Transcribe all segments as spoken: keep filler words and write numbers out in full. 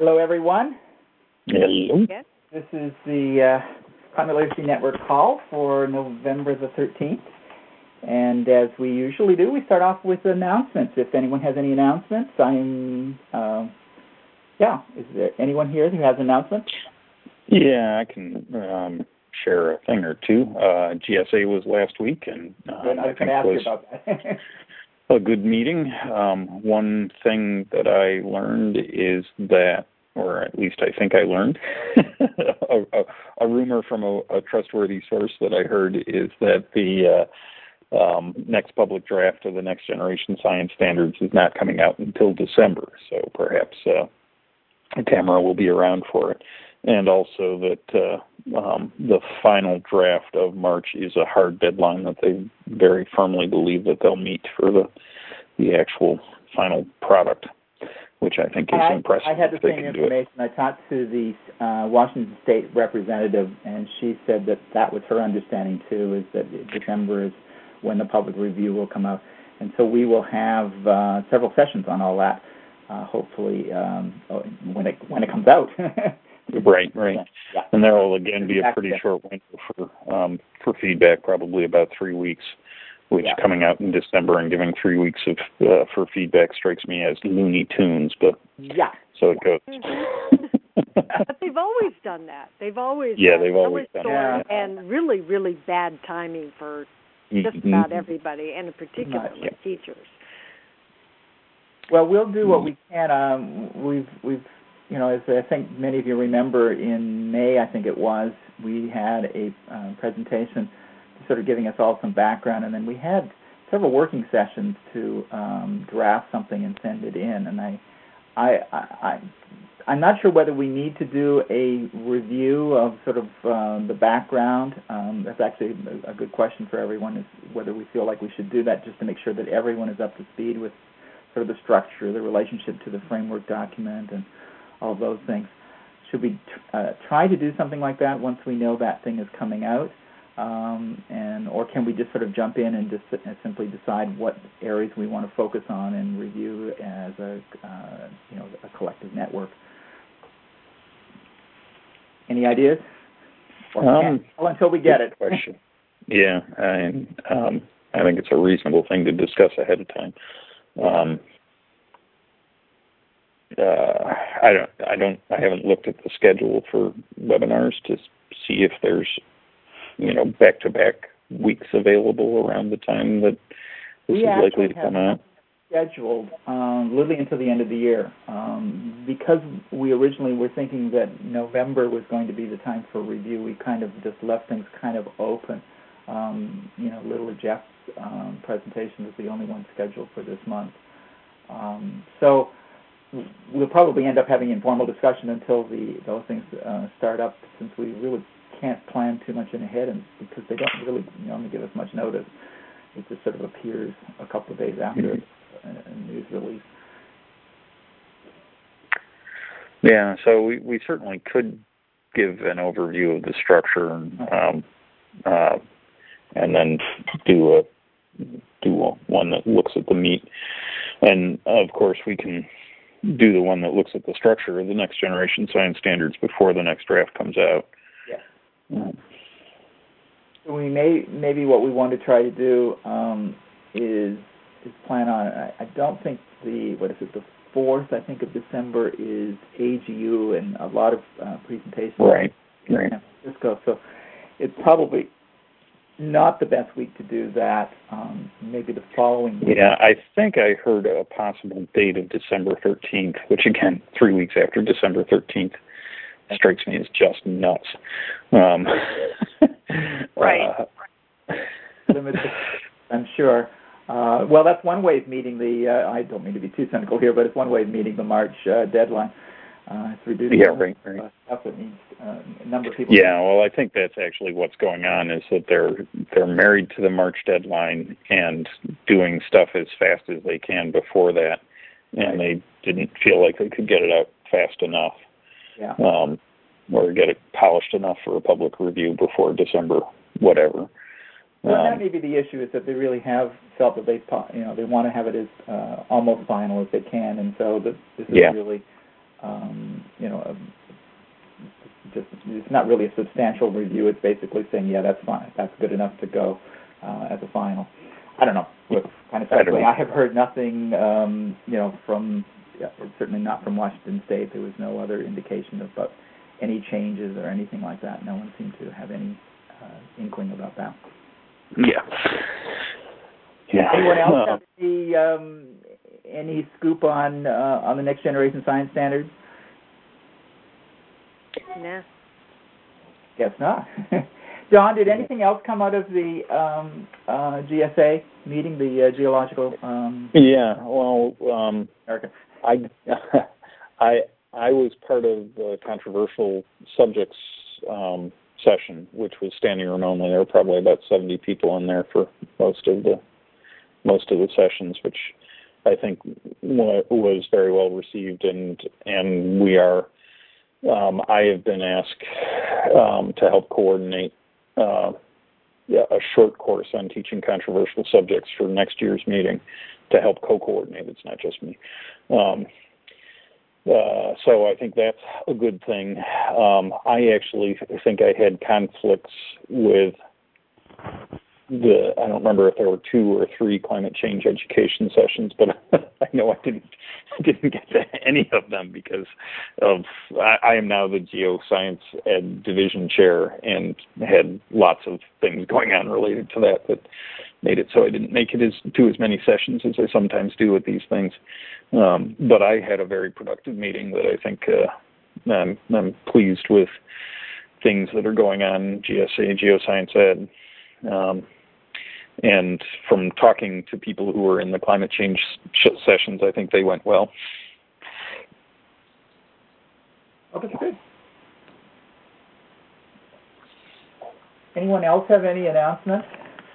Hello, everyone. Hello. Yes. This is the uh, Climate Literacy Network call for November the thirteenth. And as we usually do, we start off with announcements. If anyone has any announcements, I'm, uh, yeah, is there anyone here who has announcements? Yeah, I can um, share a thing or two. Uh, G S A was last week, and um, Good. I was going to ask you about that. a good meeting. Um, one thing that I learned is that, or at least I think I learned, a, a, a rumor from a, a trustworthy source that I heard is that the uh, um, next public draft of the Next Generation Science Standards is not coming out until December, so perhaps uh, Tamara will be around for it. And also that uh, um, the final draft of March is a hard deadline that they very firmly believe that they'll meet for the the actual final product, which I think is I, impressive. I had the same information. I talked to the uh, Washington State representative, and she said that that was her understanding, too, is that December is when the public review will come out. And so we will have uh, several sessions on all that, uh, hopefully, um, when it when it comes out. Right, right. Yeah. And there will again be a pretty short window for um, for feedback, probably about three weeks, which yeah. coming out in December and giving three weeks of uh, for feedback strikes me as Looney Tunes, but yeah. so it goes. But they've always done that. They've always yeah, done they've always done that. Yeah. And really, really bad timing for just mm-hmm. about everybody, and particularly yeah. teachers. Well, we'll do what we can. Um, we've we've. You know, as I think many of you remember, in May, I think it was, we had a uh, presentation sort of giving us all some background, and then we had several working sessions to um, draft something and send it in. And I, I, I, I'm not sure whether we need to do a review of sort of uh, the background. Um, that's actually a, a good question for everyone, is whether we feel like we should do that just to make sure that everyone is up to speed with sort of the structure, the relationship to the framework document, and all those things. Should we uh, try to do something like that once we know that thing is coming out, um, and or can we just sort of jump in and just uh, simply decide what areas we want to focus on and review as a uh, you know a collective network? Any ideas? Or Um, well, until we get it. Question. Yeah, and um, I think it's a reasonable thing to discuss ahead of time. Um, Uh, I don't, I don't, I haven't looked at the schedule for webinars to see if there's, you know, back-to-back weeks available around the time that this we is likely to come out. Scheduled um, literally until the end of the year, um, because we originally were thinking that November was going to be the time for review. We kind of just left things kind of open. Um, you know, Little Jeff's um, presentation was the only one scheduled for this month, um, so. We'll probably end up having informal discussion until the those things uh, start up, since we really can't plan too much in ahead, and because they don't really normally give us much notice. It just sort of appears a couple of days after mm-hmm. a, a news release. Yeah, so we, we certainly could give an overview of the structure, and um, uh, and then do a do a, one that looks at the meat, and of course we can do the one that looks at the structure of the Next Generation Science Standards before the next draft comes out. Yeah. Um, so we may maybe what we want to try to do um, is is plan on. I, I don't think the what is it the fourth I think of December is A G U and a lot of uh, presentations. Right. Right. In San Francisco, so it's probably not the best week to do that. Um, maybe the following week. Yeah, I think I heard a possible date of December thirteenth, which again, three weeks after December thirteenth, strikes me as just nuts. Um, right. Uh, Limited, I'm sure. Uh, well, that's one way of meeting the, uh, I don't mean to be too cynical here, but it's one way of meeting the March uh, deadline. Uh, it's reducing yeah, right, right. Uh, stuff that means uh, a number of people. Yeah, well, I think that's actually what's going on, is that they're they're married to the March deadline and doing stuff as fast as they can before that, and they didn't feel like they could get it out fast enough, yeah, um, or get it polished enough for a public review before December, whatever. Well, um, that may be the issue, is that they really have felt that they, you know, they want to have it as uh, almost final as they can, and so this, this is yeah. really. um, you know, a, just it's not really a substantial review. It's basically saying, yeah, that's fine, that's good enough to go uh, as a final. I don't know. Look, kind of sadly, I have heard nothing, um, you know, from yeah, certainly not from Washington State. There was no other indication about any changes or anything like that. No one seemed to have any uh, inkling about that. Yeah. Yeah. Anyone else uh, have any, um, any scoop on uh, on the next generation science standards? Nah. Guess not. John, did anything else come out of the um, uh, G S A meeting, the uh, geological? Um, yeah. Well, um, America. I, I, I was part of the controversial subjects um, session, which was standing room only. There were probably about seventy people in there for most of the most of the sessions, which I think was very well received, and and we are. Um, I have been asked um, to help coordinate uh, yeah, a short course on teaching controversial subjects for next year's meeting to help co-coordinate. It's not just me. Um, uh, so I think that's a good thing. Um, I actually think I had conflicts with the, I don't remember if there were two or three climate change education sessions, but I know I didn't didn't get to any of them because of I, I am now the geoscience ed division chair and had lots of things going on related to that that made it so I didn't make it as to as many sessions as I sometimes do with these things. Um, but I had a very productive meeting that I think uh, I'm, I'm pleased with things that are going on in G S A, Geoscience Ed. Um, and from talking to people who were in the climate change sh- sessions, I think they went well. Oh, that's good. Anyone else have any announcements?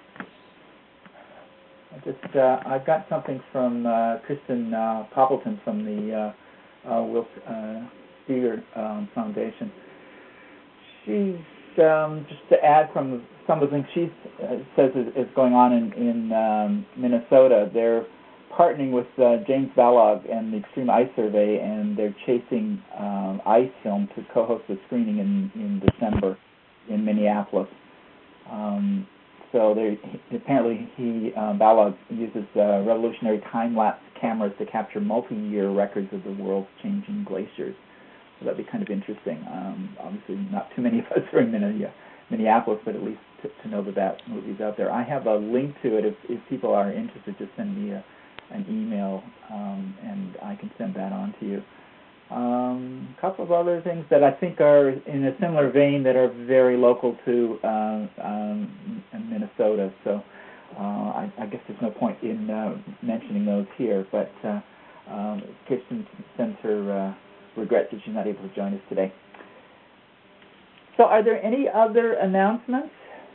I just uh, I've got something from uh, Kristen uh, Poppleton from the uh, uh, Will uh, Steger um, Foundation. She's um, just to add from some of the things she uh, says is, is going on in, in um, Minnesota. They're partnering with uh, James Balog and the Extreme Ice Survey, and they're chasing um, ice film to co-host the screening in, in December in Minneapolis. Um, so they apparently he um, Balog uses uh, revolutionary time-lapse cameras to capture multi-year records of the world's changing glaciers. So that'd be kind of interesting. Um, obviously, not too many of us are in Minneapolis, but at least to, to know that that movie's out there. I have a link to it. If, if people are interested, just send me a, an email, um, and I can send that on to you. Um, a couple of other things that I think are in a similar vein that are very local to uh, um, Minnesota. So uh, I, I guess there's no point in uh, mentioning those here, but uh, um, Kirsten sends her uh, regrets that she's not able to join us today. So are there any other announcements?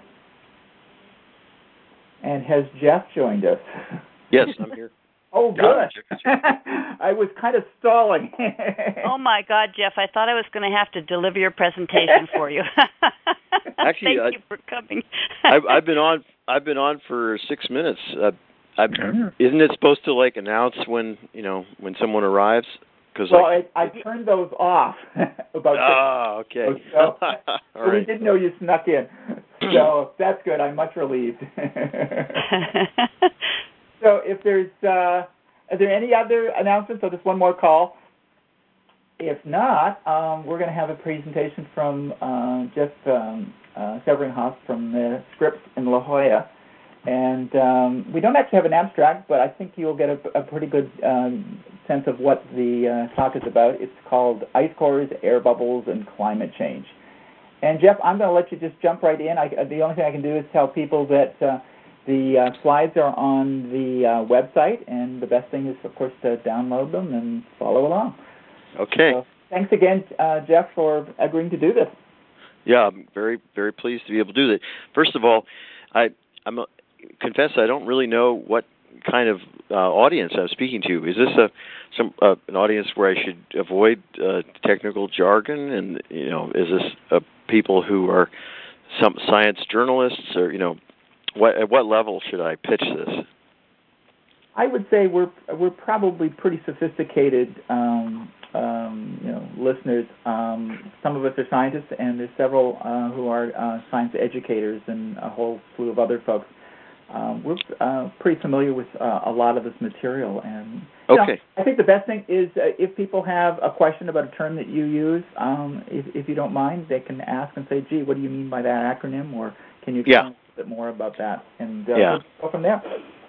And has Jeff joined us? Yes, I'm here. Oh, good. I was kind of stalling. Oh, my God, Jeff, I thought I was going to have to deliver your presentation for you. Actually, Thank I, you for coming. I've, I've been on I've been on for six minutes. Uh, I, isn't it supposed to, like, announce when, you know, when someone arrives? Cause well, like, I, I turned those off. about Oh, okay. So, All so right. we didn't know you snuck in. So that's good. I'm much relieved. So if there's, uh, are there any other announcements? So just one more call. If not, um, we're going to have a presentation from uh, Jeff um, uh, Severinhoff from the Scripps in La Jolla. And um, we don't actually have an abstract, but I think you'll get a, a pretty good um, sense of what the uh, talk is about. It's called Ice Cores, Air Bubbles, and Climate Change. And Jeff, I'm going to let you just jump right in. I, the only thing I can do is tell people that uh, the uh, slides are on the uh, website, and the best thing is, of course, to download them and follow along. Okay. So, thanks again, uh, Jeff, for agreeing to do this. Yeah, I'm very, very pleased to be able to do that. First of all, I I'm a, confess I don't really know what kind of uh, audience I'm speaking to. Is this a some uh, an audience where I should avoid uh, technical jargon, and you know, is this uh, people who are some science journalists, or you know, what at what level should I pitch this? I would say we're we're probably pretty sophisticated um, um, you know, listeners, um, some of us are scientists, and there's several uh, who are uh, science educators and a whole slew of other folks. Um, we're uh, pretty familiar with uh, a lot of this material, and you okay. know, I think the best thing is uh, if people have a question about a term that you use, um, if, if you don't mind, they can ask and say, "Gee, what do you mean by that acronym?" Or can you explain yeah. a bit more about that? And uh, yeah. we'll go from there.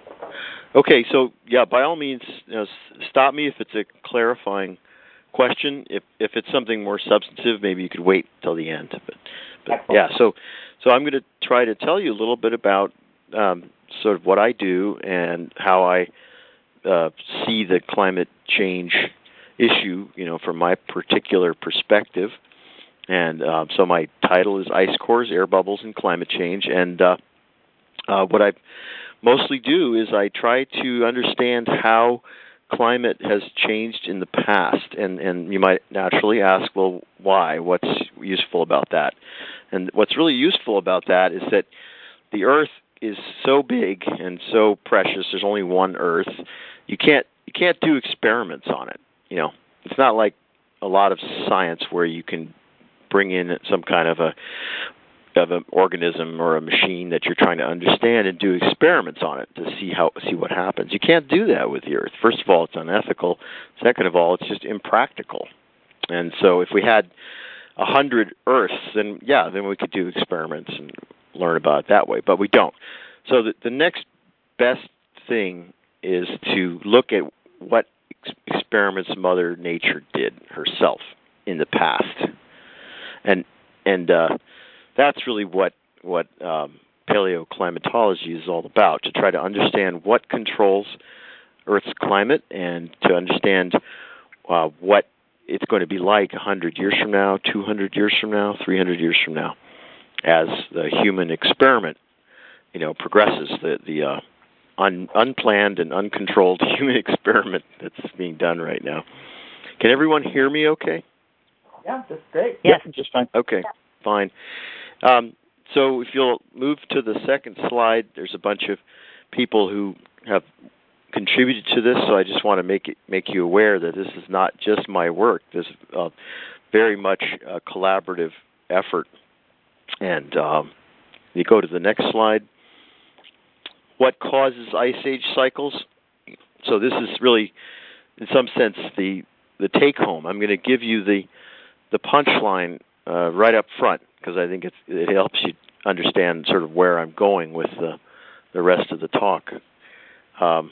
Okay, so yeah, by all means, you know, stop me if it's a clarifying question. If if it's something more substantive, maybe you could wait till the end. But, but yeah, so so I'm going to try to tell you a little bit about um, sort of what I do and how I uh, see the climate change issue, you know, from my particular perspective. And uh, so my title is Ice Cores, Air Bubbles, and Climate Change. And uh, uh, what I mostly do is I try to understand how climate has changed in the past. And, and you might naturally ask, well, why? What's useful about that? And what's really useful about that is that the Earth is so big and so precious. There's only one Earth. You can't you can't do experiments on it. You know, it's not like a lot of science where you can bring in some kind of a of an organism or a machine that you're trying to understand and do experiments on it to see how see what happens. You can't do that with the Earth. First of all, it's unethical. Second of all, it's just impractical. And so, if we had a hundred Earths, then yeah, then we could do experiments and learn about it that way. But we don't. So the, the next best thing is to look at what ex- experiments Mother Nature did herself in the past, and and uh, that's really what what um, paleoclimatology is all about, to try to understand what controls Earth's climate and to understand uh, what it's going to be like one hundred years from now, two hundred years from now, three hundred years from now, as the human experiment, you know, progresses, the the uh, un, unplanned and uncontrolled human experiment that's being done right now. Can everyone hear me okay? Yeah, that's great. Yes. Yep, just fine. Okay, fine. Um, so if you'll move to the second slide, there's a bunch of people who have contributed to this, so I just want to make it make you aware that this is not just my work. This is uh, very much a collaborative effort. And um, you go to the next slide. What causes ice age cycles? So this is really, in some sense, the the take home. I'm going to give you the the punchline uh, right up front because I think it's, it helps you understand sort of where I'm going with the the rest of the talk. Um,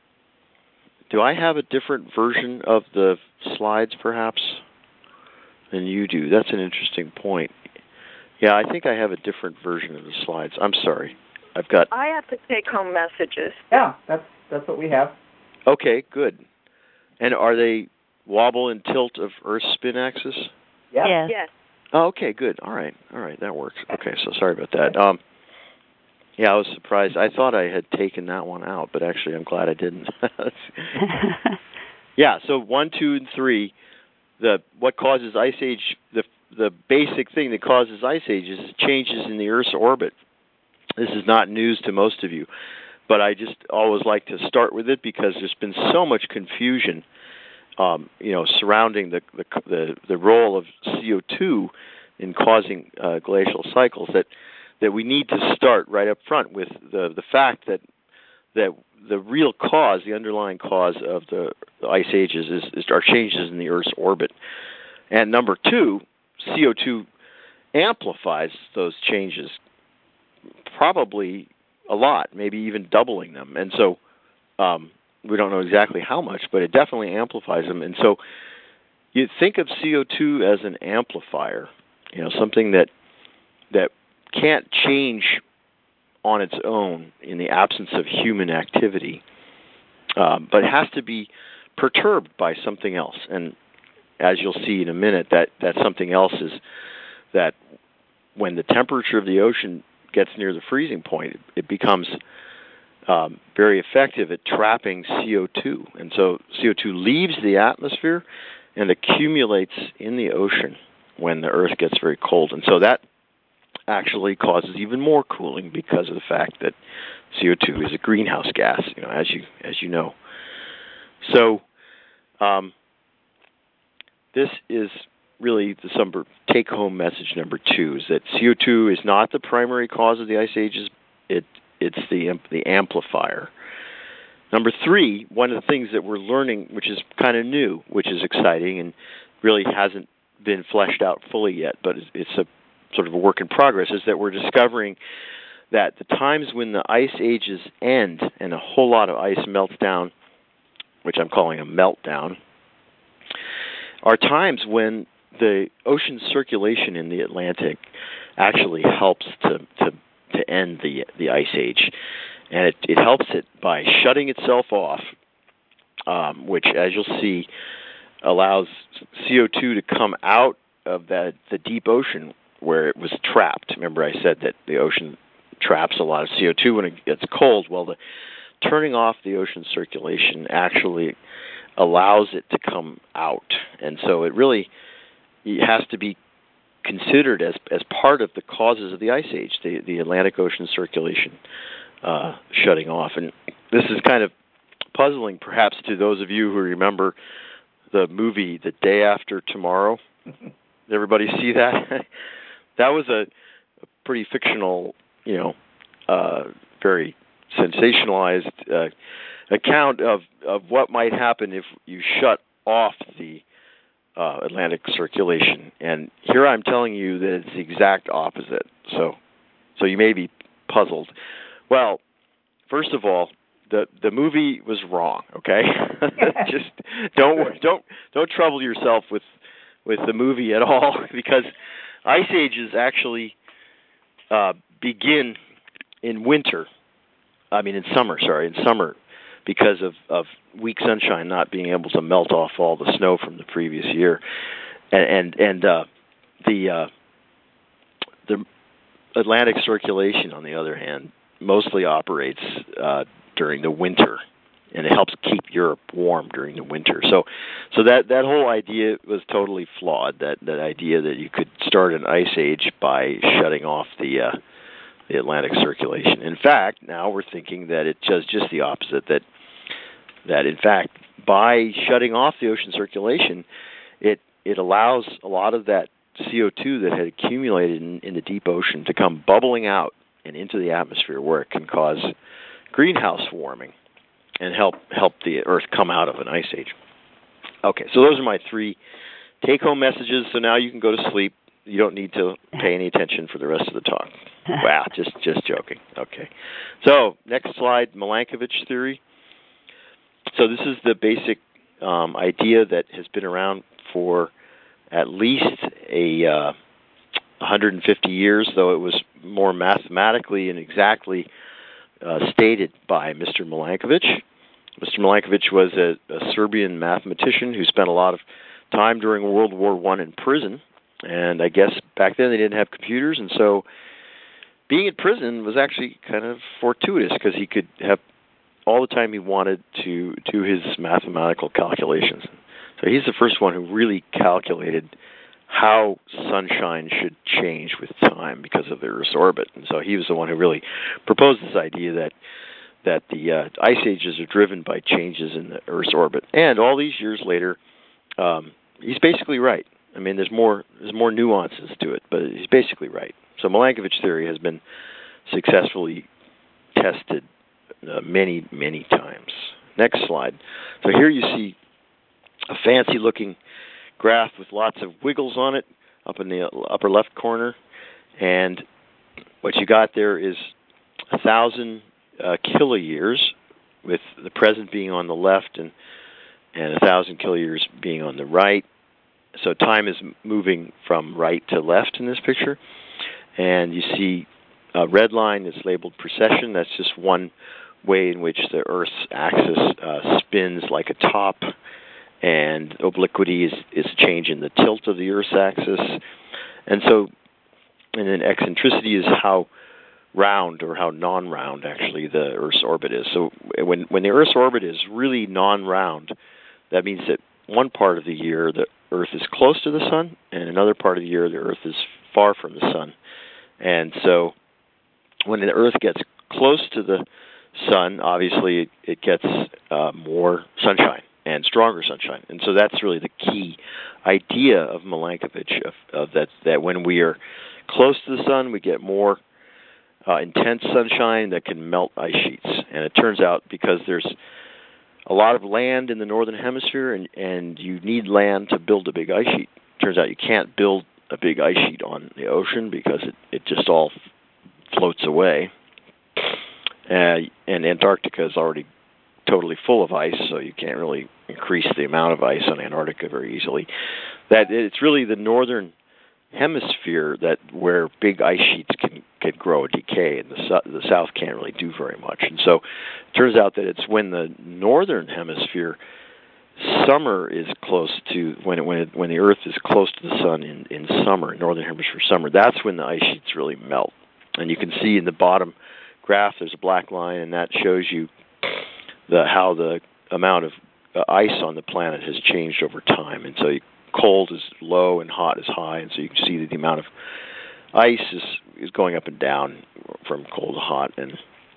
do I have a different version of the slides, perhaps, than you do? That's an interesting point. Yeah, I think I have a different version of the slides. I'm sorry. I've got... I have to take home messages. Yeah, that's that's what we have. Okay, good. And are they wobble and tilt of Earth's spin axis? Yeah. Yes. Yes. Oh, okay, good. All right, all right, that works. Okay, so sorry about that. Um, yeah, I was surprised. I thought I had taken that one out, but actually I'm glad I didn't. Yeah, so one, two, and three, the what causes ice age, the the basic thing that causes ice ages is changes in the Earth's orbit. This is not news to most of you, but I just always like to start with it because there's been so much confusion, um, you know, surrounding the, the the the role of C O two in causing uh, glacial cycles that that we need to start right up front with the the fact that that the real cause, the underlying cause of the, the ice ages is, is are changes in the Earth's orbit. And number two, C O two amplifies those changes probably a lot, maybe even doubling them. And so um, we don't know exactly how much, but it definitely amplifies them. And so you think of C O two as an amplifier, you know, something that that can't change on its own in the absence of human activity, um, but it has to be perturbed by something else. And as you'll see in a minute, that, that something else is that when the temperature of the ocean gets near the freezing point, it, it becomes um, very effective at trapping C O two. And so C O two leaves the atmosphere and accumulates in the ocean when the Earth gets very cold. And so that actually causes even more cooling because of the fact that C O two is a greenhouse gas, you know, as you as you know. So um, this is really the number, take-home message number two, is that C O two is not the primary cause of the ice ages. It it's the the amplifier. Number three, one of the things that we're learning, which is kind of new, which is exciting and really hasn't been fleshed out fully yet, but it's a sort of a work in progress, is that we're discovering that the times when the ice ages end and a whole lot of ice melts down, which I'm calling a meltdown, are times when the ocean circulation in the Atlantic actually helps to to, to end the the ice age. And it, it helps it by shutting itself off, um, which, as you'll see, allows C O two to come out of that the deep ocean where it was trapped. Remember I said that the ocean traps a lot of C O two when it gets cold. Well, the turning off the ocean circulation actually allows it to come out. And so it really it has to be considered as as part of the causes of the ice age, the, the Atlantic Ocean circulation uh, shutting off. And this is kind of puzzling, perhaps, to those of you who remember the movie The Day After Tomorrow. Did everybody see that? That was a, a pretty fictional, you know, uh, very sensationalized uh, account of, of what might happen if you shut off the uh, Atlantic circulation. And here I'm telling you that it's the exact opposite. So, so you may be puzzled. Well, first of all, the the movie was wrong. Okay, just don't don't don't trouble yourself with with the movie at all, because ice ages actually uh, begin in winter. I mean, in summer. Sorry, in summer, because of, of weak sunshine not being able to melt off all the snow from the previous year, and and, and uh, the uh, the Atlantic circulation, on the other hand, mostly operates uh, during the winter, and it helps keep Europe warm during the winter. So, so that that whole idea was totally flawed. That that idea that you could start an ice age by shutting off the uh, the Atlantic circulation. In fact, now we're thinking that it does just the opposite. That that in fact, by shutting off the ocean circulation, it it allows a lot of that C O two that had accumulated in, in the deep ocean to come bubbling out and into the atmosphere, where it can cause greenhouse warming and help help the Earth come out of an ice age. Okay, so those are my three take-home messages. So now you can go to sleep. You don't need to pay any attention for the rest of the talk. Wow, just just joking. Okay. So next slide, Milankovitch theory. So this is the basic um, idea that has been around for at least a uh, one hundred fifty years, though it was more mathematically and exactly uh, stated by Mister Milankovitch. Mister Milankovitch was a, a Serbian mathematician who spent a lot of time during World War One in prison, and I guess back then they didn't have computers, and so being in prison was actually kind of fortuitous, because he could have all the time he wanted to do his mathematical calculations. So he's the first one who really calculated how sunshine should change with time because of the Earth's orbit. And so he was the one who really proposed this idea that that the uh, ice ages are driven by changes in the Earth's orbit. And all these years later, um, he's basically right. I mean, there's more there's more nuances to it, but he's basically right. So Milankovitch theory has been successfully tested uh, many, many times. Next slide. So here you see a fancy-looking graph with lots of wiggles on it up in the upper left corner, and what you got there is a thousand uh, kiloyears, with the present being on the left and and a thousand kiloyears being on the right. So time is moving from right to left in this picture, and you see a red line that's labeled precession. That's just one way in which the Earth's axis uh, spins like a top. And obliquity is, is a change in the tilt of the Earth's axis. And so, and then eccentricity is how round or how non-round actually the Earth's orbit is. So when, when the Earth's orbit is really non-round, that means that one part of the year the Earth is close to the sun, and another part of the year the Earth is far from the sun. And so when the Earth gets close to the sun, obviously it, it gets uh, more sunshine. and stronger sunshine. And so that's really the key idea of Milankovitch, of, of that, that when we are close to the sun, we get more uh, intense sunshine that can melt ice sheets. And it turns out because there's a lot of land in the northern hemisphere, and, and you need land to build a big ice sheet. It turns out you can't build a big ice sheet on the ocean because it, it just all floats away. Uh, and Antarctica is already totally full of ice, so you can't really increase the amount of ice on Antarctica very easily. That it's really the northern hemisphere that where big ice sheets can, can grow and decay, and the, su- the south can't really do very much. And so it turns out that it's when the northern hemisphere summer is close to when it, when it, when the Earth is close to the sun in, in summer, northern hemisphere summer, that's when the ice sheets really melt. And you can see in the bottom graph there's a black line, and that shows you the how the amount of uh, ice on the planet has changed over time. And so you, cold is low and hot is high, and so you can see that the amount of ice is, is going up and down from cold to hot, and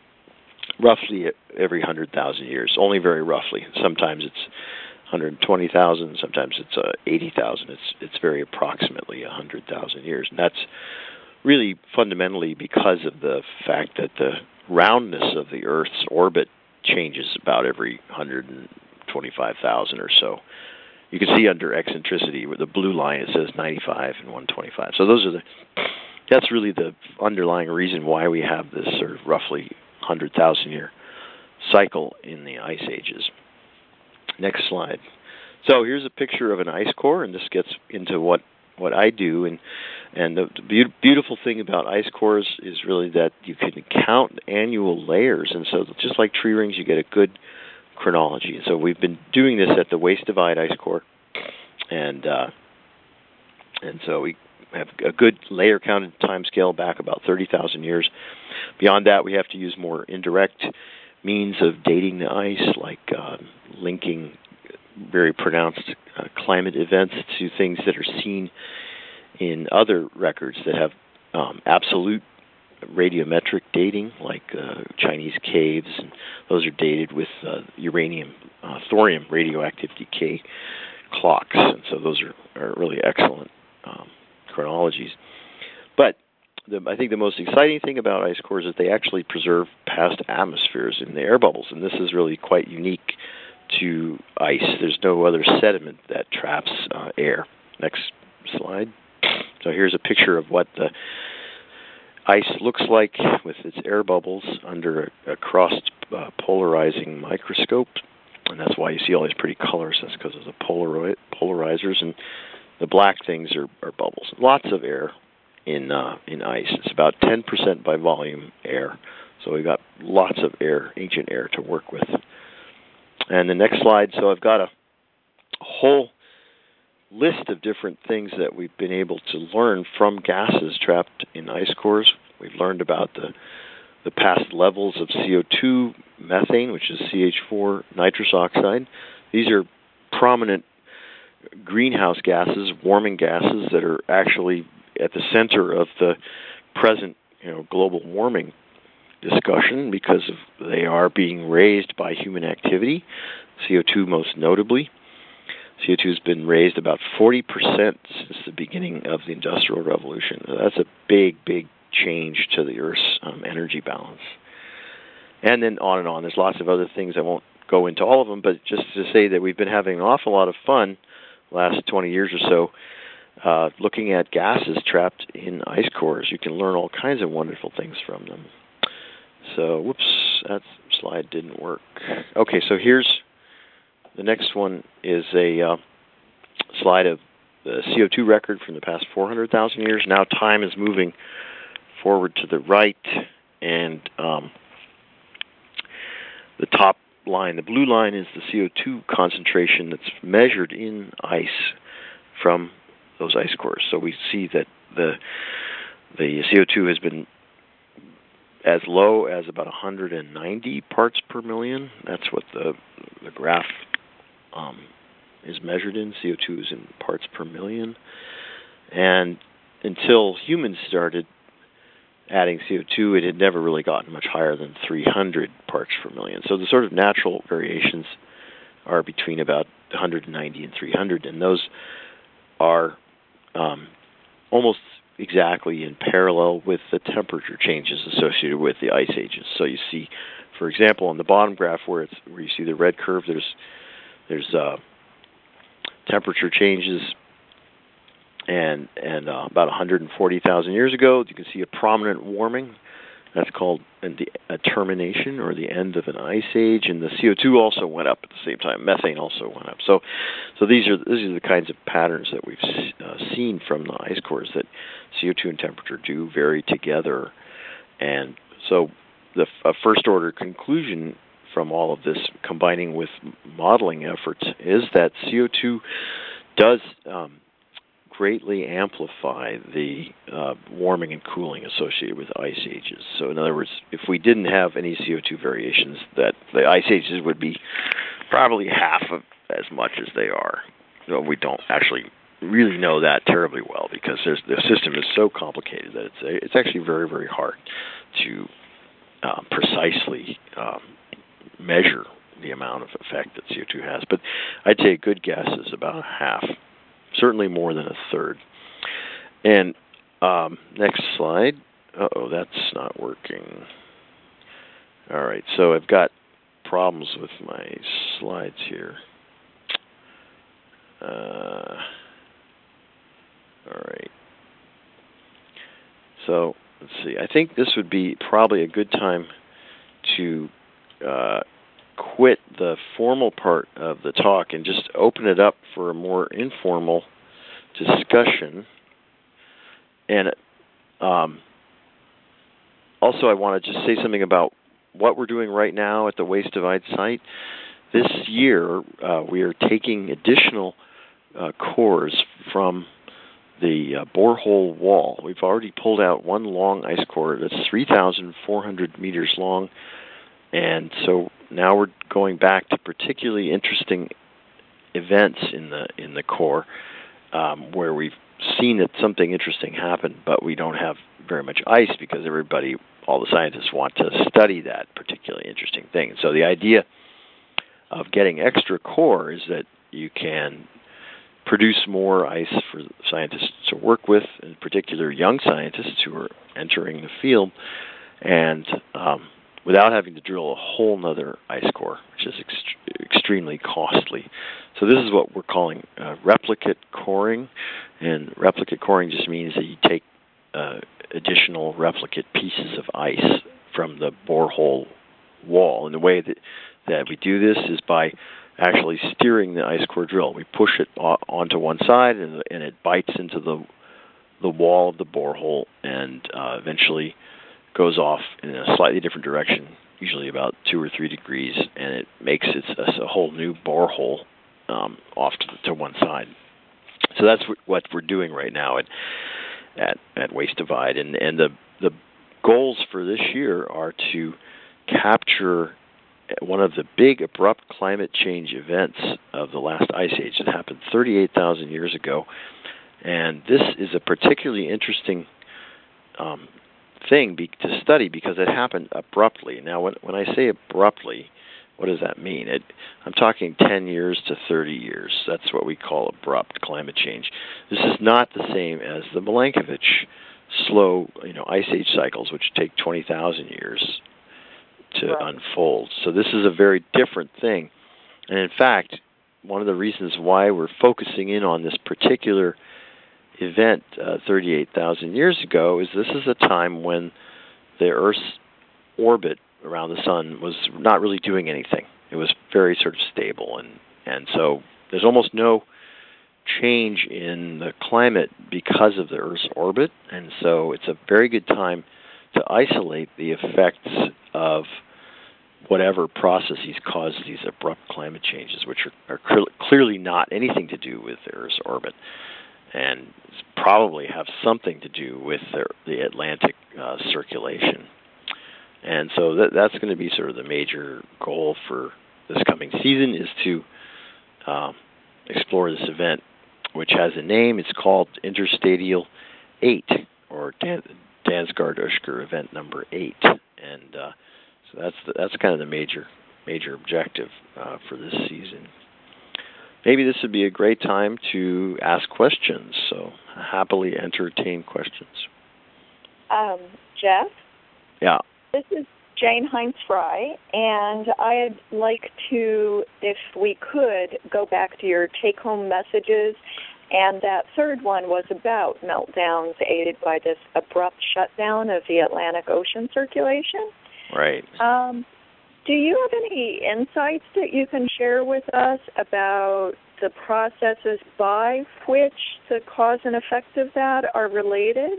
roughly every one hundred thousand years, only very roughly. Sometimes it's one hundred twenty thousand, sometimes it's uh, eighty thousand. It's it's very approximately one hundred thousand years, and that's really fundamentally because of the fact that the roundness of the Earth's orbit changes about every one hundred twenty-five thousand or so. You can see under eccentricity with the blue line it says ninety-five and one twenty-five. So those are the that's really the underlying reason why we have this sort of roughly one hundred thousand year cycle in the ice ages. Next slide. So here's a picture of an ice core, and this gets into what, what I do. And and the, the be- beautiful thing about ice cores is really that you can count annual layers. And so just like tree rings, you get a good chronology. So we've been doing this at the Waste Divide ice core, and uh, and so we have a good layer counted time scale back about thirty thousand years. Beyond that, we have to use more indirect means of dating the ice, like uh, linking very pronounced uh, climate events to things that are seen in other records that have um, absolute radiometric dating, like uh, Chinese caves, and those are dated with uh, uranium, uh, thorium radioactive decay clocks, and so those are, are really excellent um, chronologies. But the, I think the most exciting thing about ice cores is they actually preserve past atmospheres in the air bubbles, and this is really quite unique to ice. There's no other sediment that traps uh, air. Next slide. So here's a picture of what the ice looks like with its air bubbles under a, a cross-polarizing uh, microscope, and that's why you see all these pretty colors. That's because of the Polaroid polarizers, and the black things are, are bubbles. Lots of air in uh, in ice. It's about ten percent by volume air, so we've got lots of air, ancient air, to work with. And the next slide, so I've got a whole list of different things that we've been able to learn from gases trapped in ice cores. We've learned about the the past levels of C O two, methane, which is C H four, nitrous oxide. These are prominent greenhouse gases, warming gases that are actually at the center of the present, you know, global warming discussion because of they are being raised by human activity, C O two most notably. C O two has been raised about forty percent since the beginning of the Industrial Revolution. That's a big, big change to the Earth's um, energy balance. And then on and on. There's lots of other things. I won't go into all of them, but just to say that we've been having an awful lot of fun the last twenty years or so uh, looking at gases trapped in ice cores. You can learn all kinds of wonderful things from them. So, whoops, that slide didn't work. Okay, so here's the next one is a uh, slide of the C O two record from the past four hundred thousand years. Now time is moving forward to the right, and um, the top line, the blue line, is the C O two concentration that's measured in ice from those ice cores. So we see that the the C O two has been as low as about one hundred ninety parts per million. That's what the the graph um, is measured in. C O two is in parts per million. And until humans started adding C O two, it had never really gotten much higher than three hundred parts per million. So the sort of natural variations are between about one hundred ninety and three hundred, and those are um, almost exactly in parallel with the temperature changes associated with the ice ages. So you see, for example, on the bottom graph where it's where you see the red curve, there's there's uh, temperature changes, and and uh, about one hundred forty thousand years ago, you can see a prominent warming. That's called the a termination or the end of an ice age, and the C O two also went up at the same time. Methane also went up. So, so these are these are the kinds of patterns that we've uh, seen from the ice cores, that C O two and temperature do vary together, and so the uh, first order conclusion from all of this, combining with modeling efforts, is that C O two does um, greatly amplify the uh, warming and cooling associated with ice ages. So in other words, if we didn't have any C O two variations, that the ice ages would be probably half of as much as they are. Well, we don't actually really know that terribly well, because there's, the system is so complicated that it's a, it's actually very, very hard to um, precisely um, measure the amount of effect that C O two has. But I'd say a good guess is about half. Certainly more than a third. And um, next slide. Uh-oh, that's not working. All right, so I've got problems with my slides here. Uh, all right. So let's see. I think this would be probably a good time to uh, quit the formal part of the talk and just open it up for a more informal discussion. And um, also I want to just say something about what we're doing right now at the Waste Divide site. This year uh, we are taking additional uh, cores from the uh, borehole wall. We've already pulled out one long ice core that's three thousand four hundred meters long, and so now we're going back to particularly interesting events in the in the core, um, where we've seen that something interesting happened, but we don't have very much ice because everybody, all the scientists, want to study that particularly interesting thing. So the idea of getting extra core is that you can produce more ice for scientists to work with, in particular young scientists who are entering the field, and um, without having to drill a whole nother ice core, which is ext- extremely costly. So this is what we're calling uh, replicate coring, and replicate coring just means that you take uh, additional replicate pieces of ice from the borehole wall. And the way that, that we do this is by actually steering the ice core drill. We push it o- onto one side, and, and it bites into the the wall of the borehole, and uh, eventually goes off in a slightly different direction, usually about two or three degrees, and it makes it a, a whole new borehole um, off to, to one side. So that's w- what we're doing right now at at, at Waste Divide, and and the the goals for this year are to capture one of the big abrupt climate change events of the last ice age that happened thirty-eight thousand years ago, and this is a particularly interesting um, thing be, to study because it happened abruptly. Now, when when I say abruptly, what does that mean? It, I'm talking ten years to thirty years. That's what we call abrupt climate change. This is not the same as the Milankovitch slow, you know, ice age cycles, which take twenty thousand years to Right. unfold. So this is a very different thing. And in fact, one of the reasons why we're focusing in on this particular event uh, thirty-eight thousand years ago is this is a time when the Earth's orbit around the sun was not really doing anything. It was very sort of stable, and, and so there's almost no change in the climate because of the Earth's orbit, and so it's a very good time to isolate the effects of whatever processes cause these abrupt climate changes, which are, are cl- clearly not anything to do with the Earth's orbit, and probably have something to do with the, the Atlantic uh, circulation. And so that, that's going to be sort of the major goal for this coming season, is to um, explore this event, which has a name. It's called Interstadial eight, or Dan- Dansgaard-Oeschger event number eight. And uh, so that's the, that's kind of the major major objective uh, for this season. Maybe this would be a great time to ask questions, so happily entertain questions. Um, Jeff? Yeah. This is Jane Heinz-Fry, and I'd like to, if we could, go back to your take-home messages, and that third one was about meltdowns aided by this abrupt shutdown of the Atlantic Ocean circulation. Right. Um, do you have any insights that you can share with us about the processes by which the cause and effect of that are related?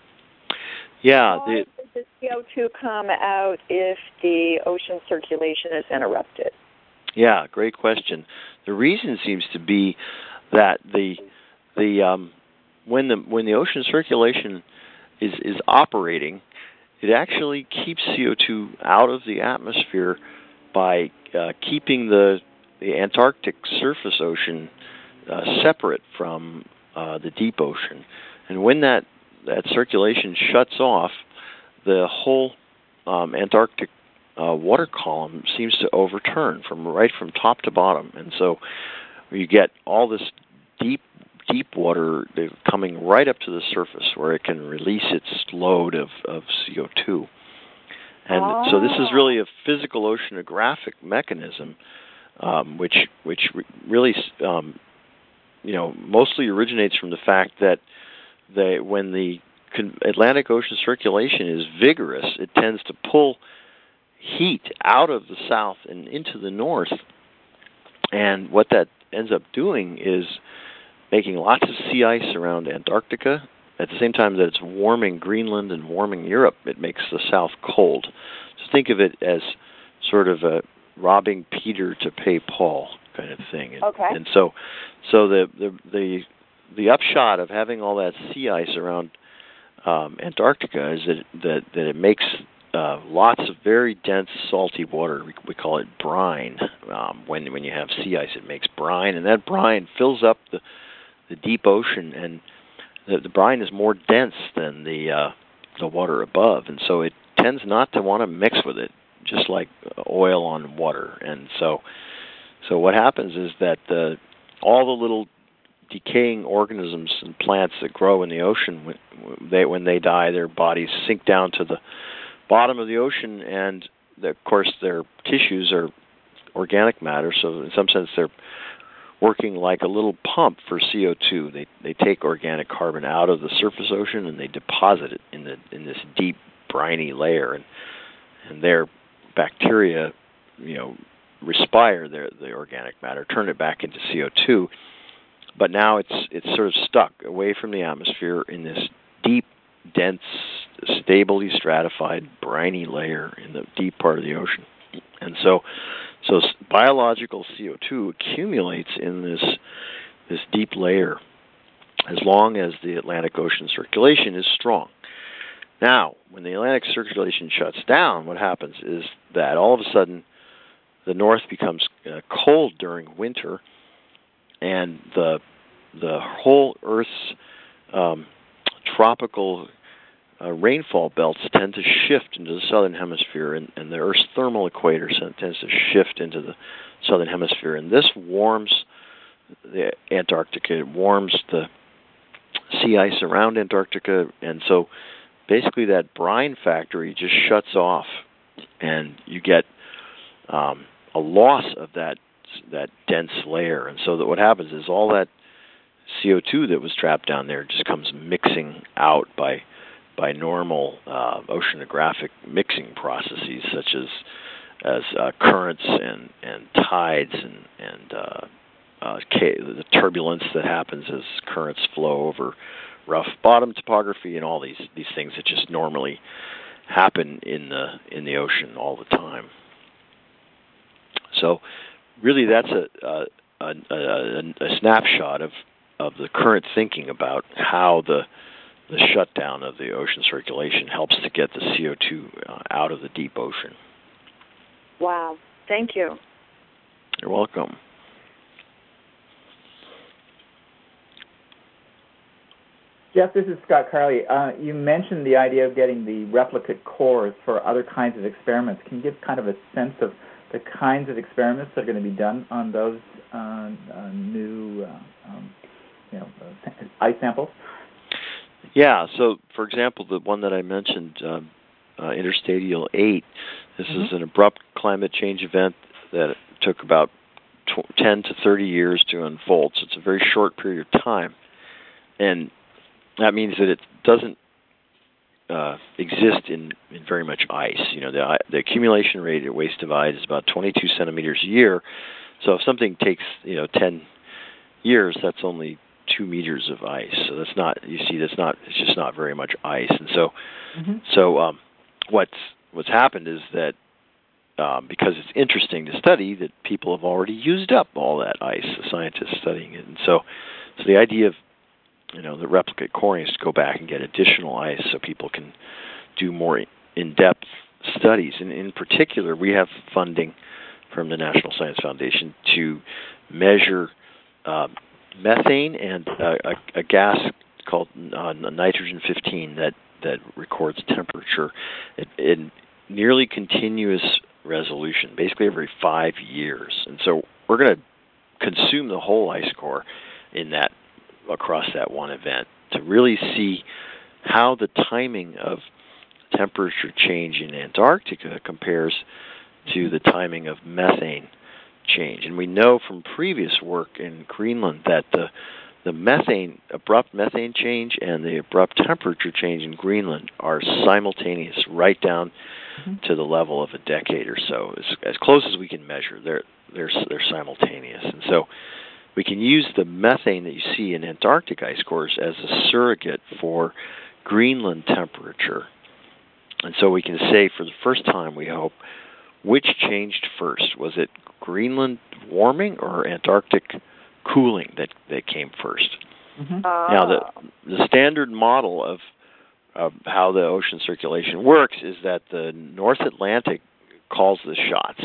Yeah. Why the, does the C O two come out if the ocean circulation is interrupted? Yeah, great question. The reason seems to be that the the um, when the when the ocean circulation is is operating, it actually keeps C O two out of the atmosphere by uh, keeping the the Antarctic surface ocean uh, separate from uh, the deep ocean. And when that, that circulation shuts off, the whole um, Antarctic uh, water column seems to overturn from right from top to bottom. And so you get all this deep deep water coming right up to the surface where it can release its load of, of C O two. And oh. so this is really a physical oceanographic mechanism, um, which which re- really, um, you know, mostly originates from the fact that they, when the con- Atlantic Ocean circulation is vigorous, it tends to pull heat out of the south and into the north. And what that ends up doing is making lots of sea ice around Antarctica. At the same time that it's warming Greenland and warming Europe, it makes the South cold. So think of it as sort of a robbing Peter to pay Paul kind of thing. And, okay. and so, so the, the the the upshot of having all that sea ice around um, Antarctica is that that, that it makes uh, lots of very dense salty water. We, we call it brine. Um, when when you have sea ice, it makes brine, and that brine fills up the the deep ocean, and The, the brine is more dense than the uh, the water above, and so it tends not to want to mix with it, just like oil on water. And so, so what happens is that the, all the little decaying organisms and plants that grow in the ocean, when they when they die, their bodies sink down to the bottom of the ocean, and the, of course their tissues are organic matter. So in some sense, they're working like a little pump for C O two. They they take organic carbon out of the surface ocean and they deposit it in the in this deep briny layer, and and their bacteria, you know, respire their the organic matter, turn it back into C O two. But now it's it's sort of stuck away from the atmosphere in this deep, dense, stably stratified briny layer in the deep part of the ocean. And so So biological C O two accumulates in this this deep layer as long as the Atlantic Ocean circulation is strong. Now, when the Atlantic circulation shuts down, what happens is that all of a sudden the north becomes uh, cold during winter, and the the whole Earth's um, tropical Uh, rainfall belts tend to shift into the southern hemisphere, and, and the Earth's thermal equator tends to shift into the southern hemisphere, and this warms the Antarctica. It warms the sea ice around Antarctica, and so basically that brine factory just shuts off, and you get um, a loss of that that dense layer. And so that what happens is all that C O two that was trapped down there just comes mixing out by by normal uh, oceanographic mixing processes, such as as uh, currents and, and tides and and uh, uh, the turbulence that happens as currents flow over rough bottom topography, and all these these things that just normally happen in the in the ocean all the time. So, really, that's a a, a, a, a snapshot of of the current thinking about how the the shutdown of the ocean circulation helps to get the C O two uh, out of the deep ocean. Wow. Thank you. You're welcome. Jeff, this is Scott Carley. Uh, you mentioned the idea of getting the replicate cores for other kinds of experiments. Can you give kind of a sense of the kinds of experiments that are going to be done on those uh, uh, new uh, um, you know, uh, ice samples? Yeah. So, for example, the one that I mentioned, um, uh, Interstadial eight, this mm-hmm. is an abrupt climate change event that took about ten to thirty years to unfold. So it's a very short period of time. And that means that it doesn't uh, exist in, in very much ice. You know, the, the accumulation rate at Waste Divide is about twenty-two centimeters a year. So if something takes, you know, ten years, that's only two meters of ice. So that's not, you see, that's not, it's just not very much ice. And so, mm-hmm. so um, what's what's happened is that um, because it's interesting to study, that people have already used up all that ice, the scientists studying it. And so, so the idea of, you know, the replicate coring is to go back and get additional ice so people can do more in-depth studies. And in particular, we have funding from the National Science Foundation to measure uh, methane and uh, a, a gas called uh, nitrogen fifteen that, that records temperature in, in nearly continuous resolution, basically every five years. And so we're going to consume the whole ice core in that, across that one event, to really see how the timing of temperature change in Antarctica compares to the timing of methane change. And we know from previous work in Greenland that the the methane, abrupt methane change and the abrupt temperature change in Greenland are simultaneous, right down mm-hmm. to the level of a decade or so. As, as close as we can measure, they're, they're, they're simultaneous. And so we can use the methane that you see in Antarctic ice cores as a surrogate for Greenland temperature. And so we can say for the first time, we hope, which changed first? Was it Greenland warming or Antarctic cooling that, that came first? Mm-hmm. Uh. Now, the, the standard model of, of how the ocean circulation works is that the North Atlantic calls the shots,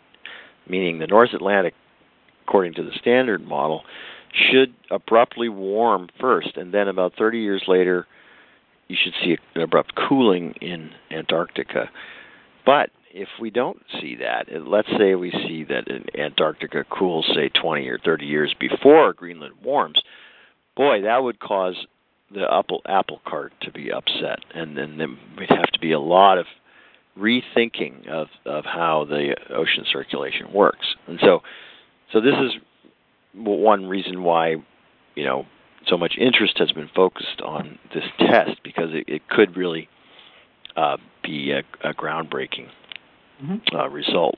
meaning the North Atlantic, according to the standard model, should abruptly warm first, and then about thirty years later, you should see an abrupt cooling in Antarctica. But if we don't see that, let's say we see that Antarctica cools, say, twenty or thirty years before Greenland warms, boy, that would cause the apple, apple cart to be upset. And then there would have to be a lot of rethinking of, of how the ocean circulation works. And so so this is one reason why, you know, so much interest has been focused on this test, because it, it could really uh, be a, a groundbreaking mm-hmm. uh, result.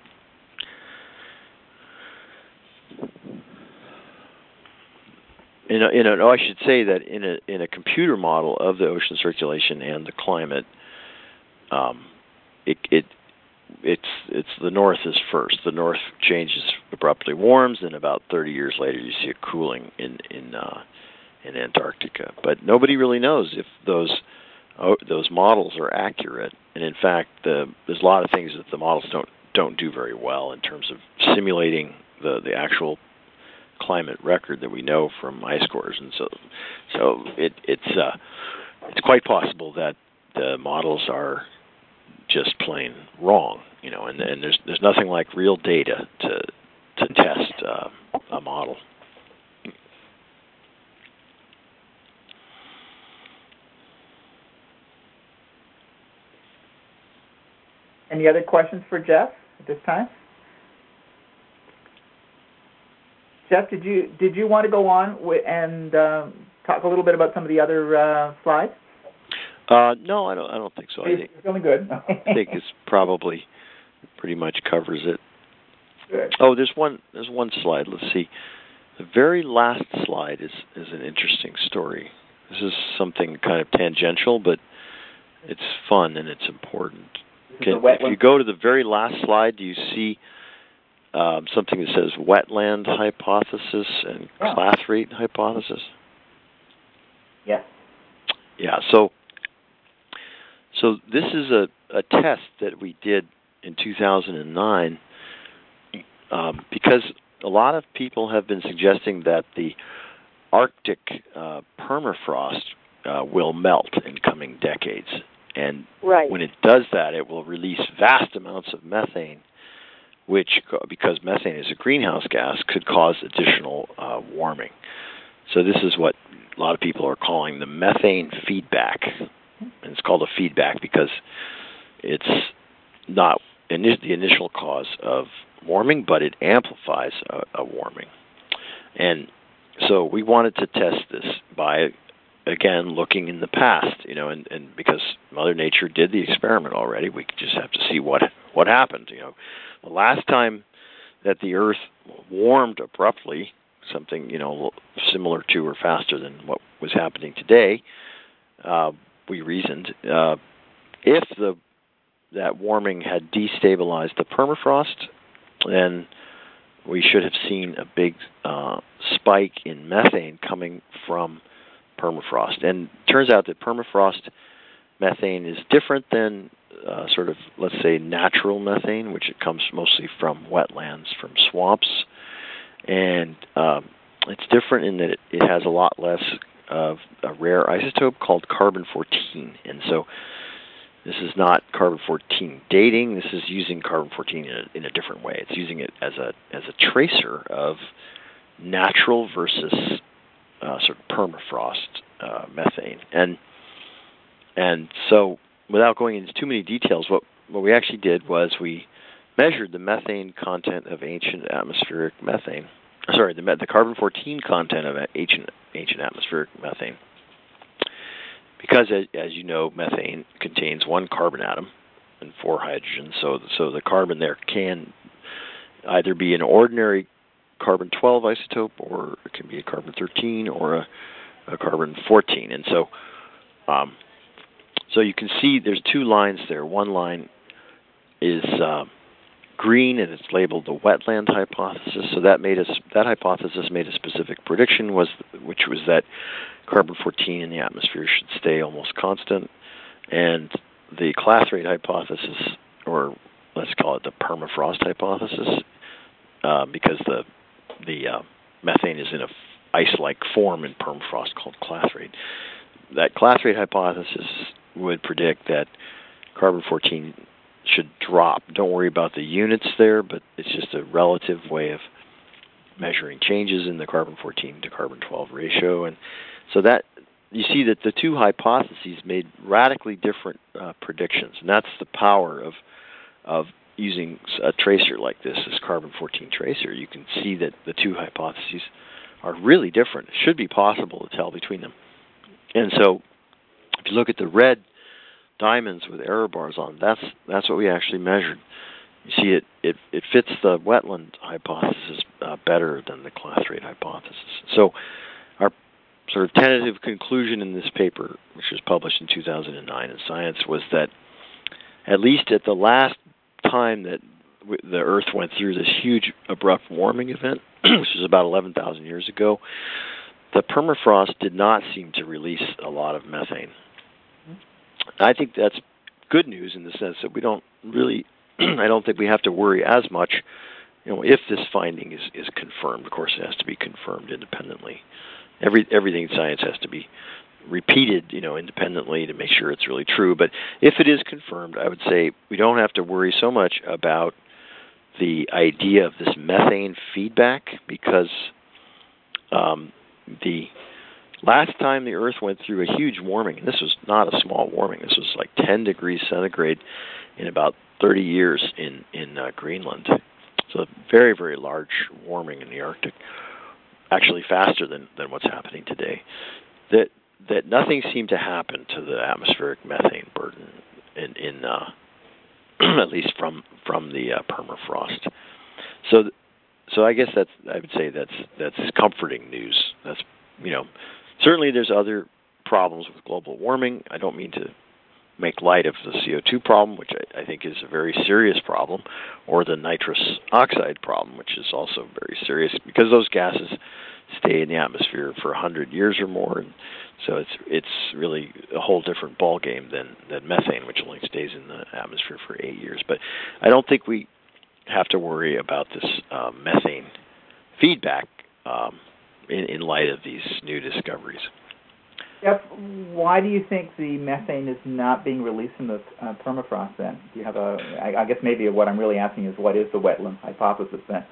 In a, in a, oh, I should say that in a in a computer model of the ocean circulation and the climate, um, it it it's it's the north is first. The north changes, abruptly warms, and about thirty years later, you see a cooling in in uh, in Antarctica. But nobody really knows if those oh, those models are accurate. And in fact, the, there's a lot of things that the models don't don't do very well in terms of simulating the the actual climate record that we know from ice cores. And so so it it's uh, it's quite possible that the models are just plain wrong, you know, and, and there's there's nothing like real data to to test uh, a model. Any other questions for Jeff at this time? Jeff, did you did you want to go on with, and uh, talk a little bit about some of the other uh, slides? Uh, no, I don't. I don't think so. It's I think, feeling good. I think it's probably pretty much covers it. Good. Oh, there's one. There's one slide. Let's see. The very last slide is is an interesting story. This is something kind of tangential, but it's fun and it's important. Can, if you go to the very last slide, do you see um, something that says wetland hypothesis and yeah. clathrate hypothesis? Yes. Yeah. So. So this is a, a test that we did in two thousand nine um, because a lot of people have been suggesting that the Arctic uh, permafrost uh, will melt in coming decades. And right. when it does that, it will release vast amounts of methane, which, because methane is a greenhouse gas, could cause additional uh, warming. So this is what a lot of people are calling the methane feedback. And it's called a feedback because it's not ini- the initial cause of warming, but it amplifies a, a warming. And so we wanted to test this by, again, looking in the past, you know, and, and because Mother Nature did the experiment already, we just have to see what what happened. You know, the last time that the Earth warmed abruptly, something, you know, similar to or faster than what was happening today, uh, we reasoned uh, if the that warming had destabilized the permafrost, then we should have seen a big uh, spike in methane coming from permafrost. And it turns out that permafrost methane is different than uh, sort of, let's say, natural methane, which it comes mostly from wetlands, from swamps. And um, it's different in that it, it has a lot less of a rare isotope called carbon fourteen. And so this is not carbon fourteen dating. This is using carbon fourteen in a, in a different way. It's using it as a as a tracer of natural versus uh, sort of permafrost uh, methane. And and so, without going into too many details, what what we actually did was we measured the methane content of ancient atmospheric methane. Sorry, the the carbon fourteen content of ancient ancient atmospheric methane. Because, as, as you know, methane contains one carbon atom and four hydrogens, so so the carbon there can either be an ordinary carbon twelve isotope, or it can be a carbon thirteen or a, a carbon fourteen. And so, um, so you can see there's two lines there. One line is uh, green, and it's labeled the wetland hypothesis. So that made us that hypothesis made a specific prediction, was which was that carbon fourteen in the atmosphere should stay almost constant, and the clathrate hypothesis, or let's call it the permafrost hypothesis, uh, because the the uh, methane is in a ice-like form in permafrost called clathrate. That clathrate hypothesis would predict that carbon fourteen should drop. Don't worry about the units there, but it's just a relative way of measuring changes in the carbon fourteen to carbon twelve ratio. And so that you see that the two hypotheses made radically different uh, predictions, and that's the power of of using a tracer like this, this carbon fourteen tracer. You can see that the two hypotheses are really different. It should be possible to tell between them. And so if you look at the red diamonds with error bars on, that's that's what we actually measured. You see it it, it fits the wetland hypothesis uh, better than the clathrate hypothesis. So our sort of tentative conclusion in this paper, which was published in two thousand nine in Science, was that at least at the last time that w- the Earth went through this huge abrupt warming event, which was about eleven thousand years ago, the permafrost did not seem to release a lot of methane. I think that's good news in the sense that we don't really, I don't think we have to worry as much, you know, if this finding is, is confirmed. Of course, it has to be confirmed independently. Every everything in science has to be repeated, you know, independently to make sure it's really true. But if it is confirmed, I would say we don't have to worry so much about the idea of this methane feedback, because um, the last time the Earth went through a huge warming, and this was not a small warming, this was like ten degrees centigrade in about thirty years in, in uh, Greenland. So a very, very large warming in the Arctic, actually faster than, than what's happening today. That that nothing seemed to happen to the atmospheric methane burden in, in uh, at least from from the uh, permafrost. So so I guess that's I would say that's that's comforting news. That's, you know, certainly there's other problems with global warming. I don't mean to make light of the C O two problem, which I, I think is a very serious problem, or the nitrous oxide problem, which is also very serious, because those gases stay in the atmosphere for a hundred years or more, and so it's it's really a whole different ballgame than than methane, which only stays in the atmosphere for eight years. But I don't think we have to worry about this uh, methane feedback um, in, in light of these new discoveries. Jeff, why do you think the methane is not being released from the uh, permafrost then? Do you have a, I, I guess maybe what I'm really asking is what is the wetland hypothesis then?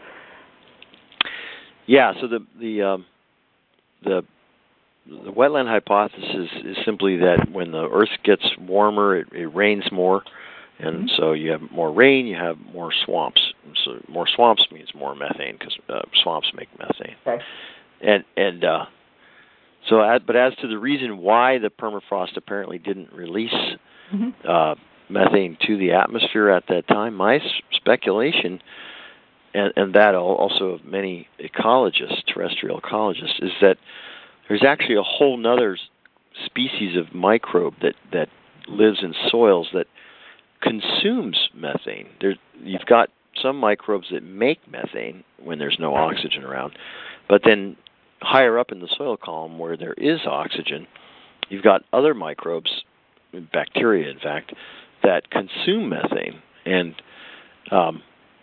Yeah, so the the um, the the wetland hypothesis is simply that when the Earth gets warmer, it, it rains more, and mm-hmm. so you have more rain, you have more swamps. So more swamps means more methane because uh, swamps make methane. Okay. And and uh, so, at, but as to the reason why the permafrost apparently didn't release mm-hmm. uh, methane to the atmosphere at that time, my s- speculation, and, and that also of many ecologists, terrestrial ecologists, is that there's actually a whole nother species of microbe that, that lives in soils that consumes methane. There, you've got some microbes that make methane when there's no oxygen around, but then higher up in the soil column where there is oxygen, you've got other microbes, bacteria in fact, that consume methane. And um,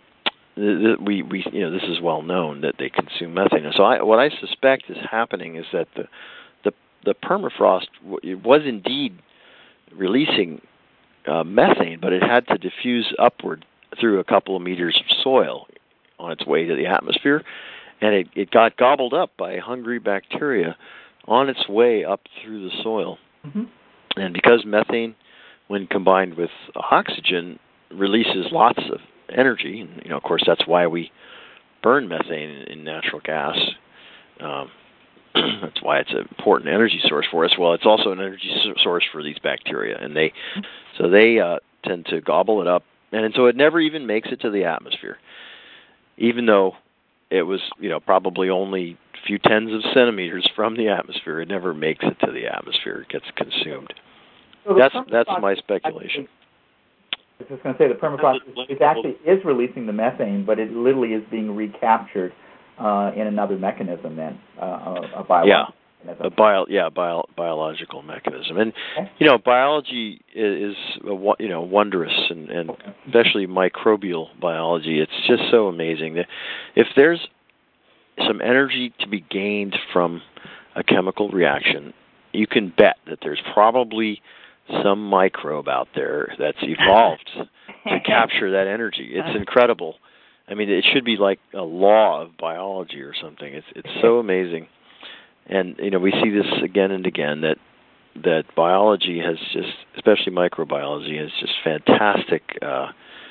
th- th- we, we, you know, this is well known that they consume methane. And so I, what I suspect is happening is that the the, the permafrost w- it was indeed releasing uh, methane, but it had to diffuse upward through a couple of meters of soil on its way to the atmosphere. And it, it got gobbled up by hungry bacteria on its way up through the soil. Mm-hmm. And because methane, when combined with oxygen, releases lots of energy, and you know, of course, that's why we burn methane in, in natural gas. Um, that's why it's an important energy source for us. Well, it's also an energy source for these bacteria, and they, so they uh, tend to gobble it up, and so it never even makes it to the atmosphere, even though it was, you know, probably only a few tens of centimeters from the atmosphere. It never makes it to the atmosphere. It gets consumed. So that's that's my speculation. I was just going to say the permafrost it actually is releasing the methane, but it literally is being recaptured uh, in another mechanism then, uh, a, a biological yeah. mechanism. A bio, yeah, bio, biological mechanism, and okay. you know, biology is, is a, you know wondrous, and, and especially microbial biology. It's just so amazing that if there's some energy to be gained from a chemical reaction, you can bet that there's probably some microbe out there that's evolved to capture that energy. It's incredible. I mean, it should be like a law of biology or something. It's it's so amazing. And, you know, we see this again and again, that that biology has just, especially microbiology, has just fantastic uh,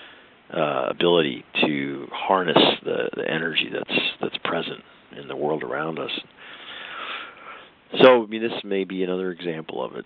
uh, ability to harness the, the energy that's that's present in the world around us. So, I mean, this may be another example of it.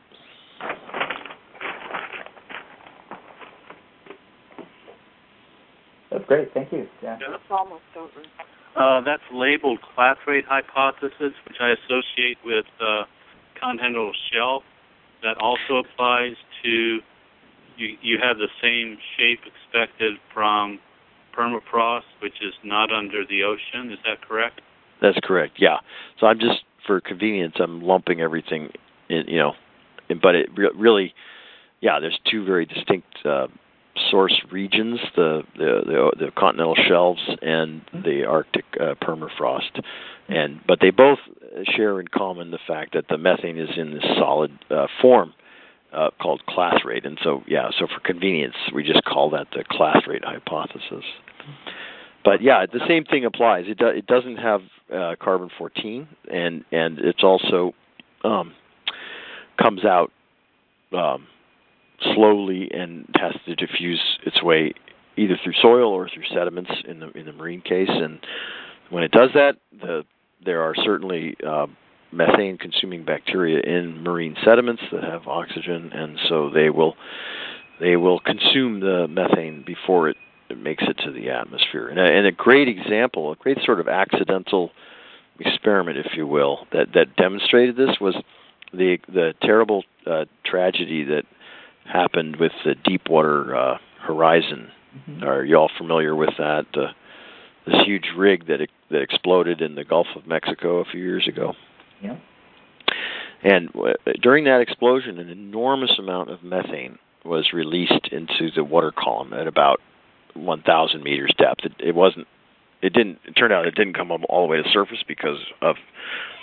That's great. Thank you. Yeah. It's almost over. Uh, that's labeled class rate hypothesis, which I associate with uh, continental shelf. That also applies to, you, you have the same shape expected from permafrost, which is not under the ocean. Is that correct? That's correct, yeah. So I'm just, for convenience, I'm lumping everything in, you know, in, but it re- really, yeah, there's two very distinct uh, source regions, the, the the the continental shelves and the Arctic uh, permafrost, and but they both share in common the fact that the methane is in this solid uh, form uh, called class rate, and so yeah, so for convenience we just call that the class rate hypothesis. But yeah, the same thing applies. It do, it doesn't have uh, carbon fourteen, and and it's also um, comes out. Um, slowly and has to diffuse its way either through soil or through sediments in the in the marine case. And when it does that, the, there are certainly uh, methane-consuming bacteria in marine sediments that have oxygen, and so they will they will consume the methane before it, it makes it to the atmosphere. And a, and a great example, a great sort of accidental experiment, if you will, that that demonstrated this was the the terrible uh, tragedy that happened with the Deepwater uh, Horizon. Mm-hmm. Are you all familiar with that? Uh, this huge rig that that exploded in the Gulf of Mexico a few years ago. Yeah. And w- during that explosion, an enormous amount of methane was released into the water column at about one thousand meters depth. It, it wasn't. It didn't. It turned out it didn't come up all the way to the surface because of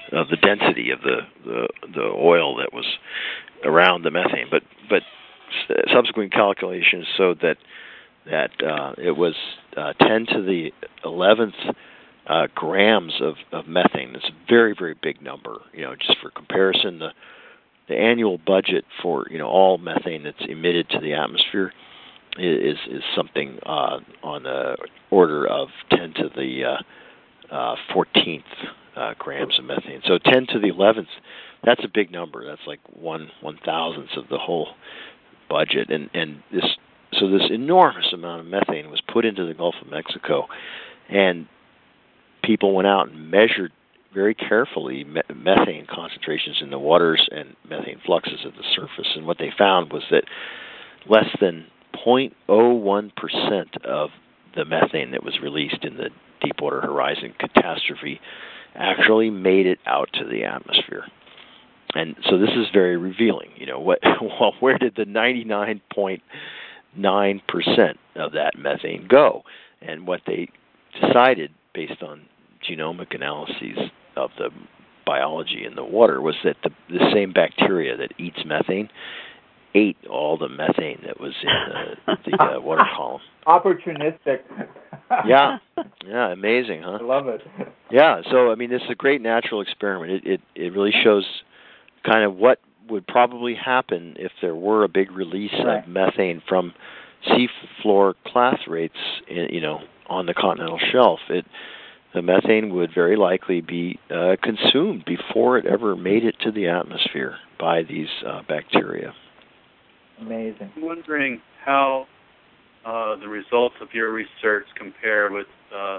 of the density of the, the the oil that was around the methane. But but subsequent calculations showed that that uh, it was uh, ten to the eleventh uh, grams of, of methane. It's a very very big number. You know, just for comparison, the the annual budget for you know all methane that's emitted to the atmosphere is is something uh, on the order of ten to the uh, uh, fourteenth uh, grams of methane. So ten to the eleventh, that's a big number. That's like one one thousandth of the whole budget. And and this so this enormous amount of methane was put into the Gulf of Mexico, and people went out and measured very carefully me- methane concentrations in the waters and methane fluxes at the surface. And what they found was that less than zero point zero one percent of the methane that was released in the Deepwater Horizon catastrophe actually made it out to the atmosphere. And so this is very revealing. You know, what? Well, where did the ninety-nine point nine percent of that methane go? And what they decided, based on genomic analyses of the biology in the water, was that the, the same bacteria that eats methane ate all the methane that was in the, the uh, water column. Opportunistic. Yeah, yeah, amazing, huh? I love it. Yeah, so I mean, this is a great natural experiment. It it, it really shows kind of what would probably happen if there were a big release right. of methane from seafloor clathrates, in, you know, on the continental shelf. It the methane would very likely be uh, consumed before it ever made it to the atmosphere by these uh, bacteria. Amazing. I'm wondering how uh, the results of your research compare with uh,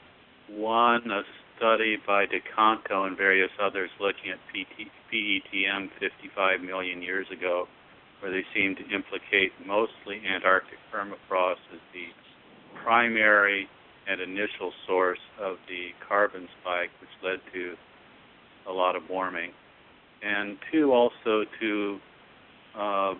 one, a study by DeCanto and various others looking at P E T M fifty-five million years ago, where they seem to implicate mostly Antarctic permafrost as the primary and initial source of the carbon spike, which led to a lot of warming. And two, also to uh,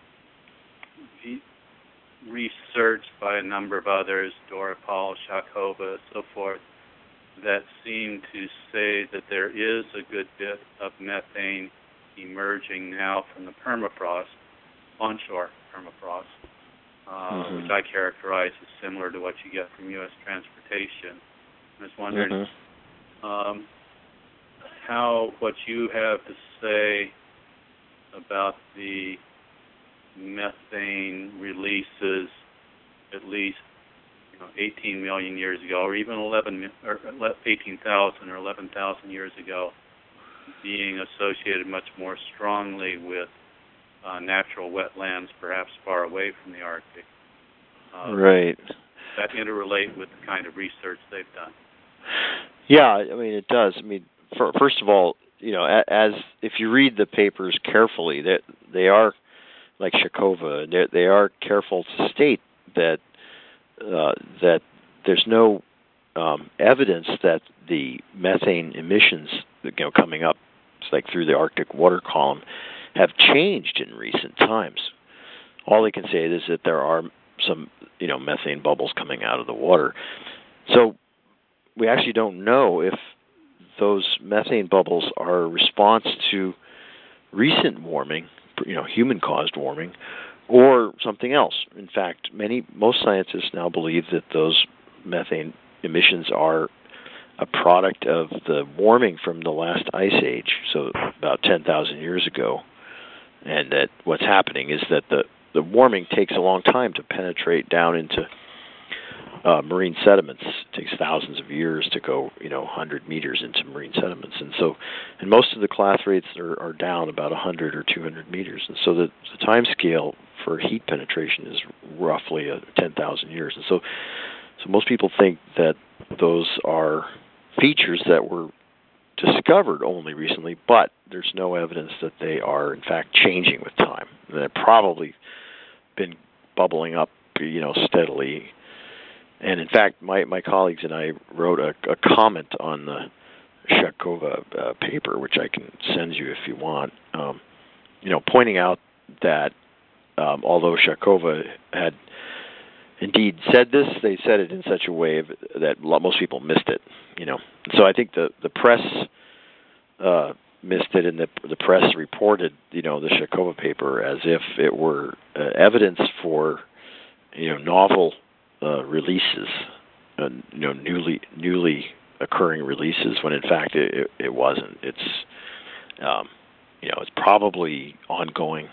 research by a number of others, Dora Paul, Shakova, so forth, that seem to say that there is a good bit of methane emerging now from the permafrost, onshore permafrost, uh, mm-hmm. which I characterize as similar to what you get from U S transportation. I was wondering mm-hmm. um, how what you have to say about the methane releases, at least you know, eighteen million years ago, or even eleven, or eighteen thousand or eleven thousand years ago, being associated much more strongly with uh, natural wetlands, perhaps far away from the Arctic. Uh, right. That interrelate with the kind of research they've done. Yeah, I mean it does. I mean, for, first of all, you know, as if you read the papers carefully, that they, they are like Shakova, they they are careful to state that. Uh, that there's no um, evidence that the methane emissions, you know, coming up, it's like through the Arctic water column, have changed in recent times. All they can say is that there are some, you know, methane bubbles coming out of the water. So we actually don't know if those methane bubbles are a response to recent warming, you know, human-caused warming, or something else. In fact, many most scientists now believe that those methane emissions are a product of the warming from the last ice age, so about ten thousand years ago, and that what's happening is that the, the warming takes a long time to penetrate down into uh, marine sediments. It takes thousands of years to go, you know, one hundred meters into marine sediments, and so, and most of the clathrates are, are down about one hundred or two hundred meters, and so the, the time scale for heat penetration is roughly uh, ten thousand years, and so, so most people think that those are features that were discovered only recently, but there's no evidence that they are in fact changing with time. They've probably been bubbling up, you know, steadily. And in fact, my, my colleagues and I wrote a, a comment on the Shakova uh, paper, which I can send you if you want, um, you know, pointing out that um, although Shakova had indeed said this, they said it in such a way that most people missed it, you know. So I think the, the press uh, missed it, and the the press reported, you know, the Shakova paper as if it were uh, evidence for, you know, novel uh, releases, uh, you know, newly newly occurring releases, when in fact it, it, it wasn't. It's um, you know, it's probably ongoing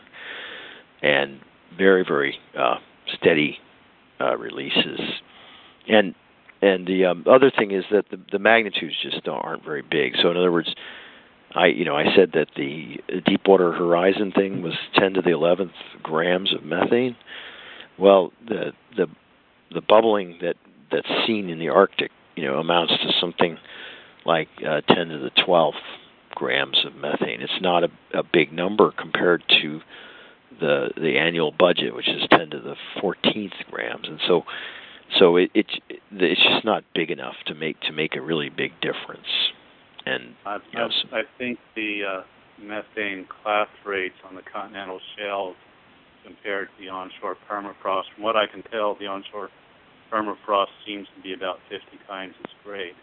and very very uh, steady uh, releases, and and the um, other thing is that the, the magnitudes just aren't very big. So in other words, I you know I said that the Deepwater Horizon thing was ten to the eleventh grams of methane. Well, the the the bubbling that that's seen in the Arctic, you know, amounts to something like uh, ten to the twelfth grams of methane. It's not a, a big number compared to the the annual budget, which is ten to the fourteenth grams, and so so it, it it's just not big enough to make to make a really big difference. And I, you know, I, I think the uh, methane class rates on the continental shelves compared to the onshore permafrost, from what I can tell, the onshore permafrost seems to be about fifty times as great.